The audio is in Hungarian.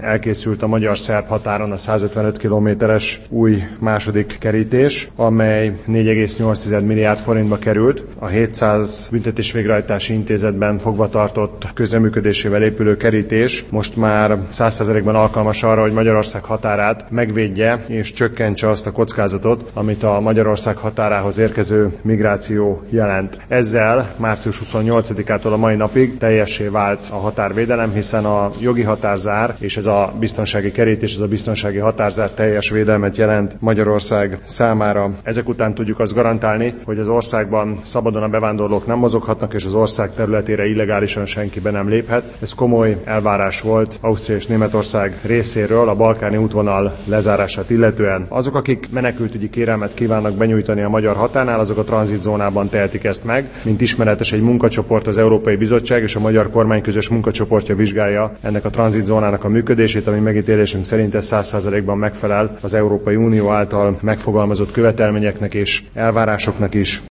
elkészült a magyar-szerb határon a 155 kilométeres új második kerítés, amely 4,8 milliárd forintba került. A 700 büntetésvégrehajtási intézetben fogva tartott közreműködésével épülő kerítés most már 100%-ban alkalmas arra, hogy Magyarország határát megvédje és csökkentse azt a kockázatot, amit a Magyarország határához érkező migráció jelent. Ezzel március 28-ától a mai napig teljessé vált a határvédelem, hiszen a jogi határzár és ez a biztonsági kerítés, ez a biztonsági határzár teljes védelmet jelent Magyarország számára. Ezek után tudjuk azt garantálni, hogy az országban szabadon a bevándorlók nem mozoghatnak, és az ország területére illegálisan senki be nem léphet. Ez komoly elvárás volt Ausztria és Németország részéről a balkáni útvonal lezárását illetően. Azok, akik menekültügyi kérelmet kívánnak benyújtani a magyar határnál, azok a tranzitzónában tehetik ezt meg. Mint ismeretes, egy munkacsoport, az Európai Bizottság és a magyar kormány közös munkacsoportja vizsgálja ennek a tranzitzónának a működését, ami megítélésünk szerint 100%-ban megfelel az Európai Unió által megfogalmazott követelményeknek és elvárásoknak is.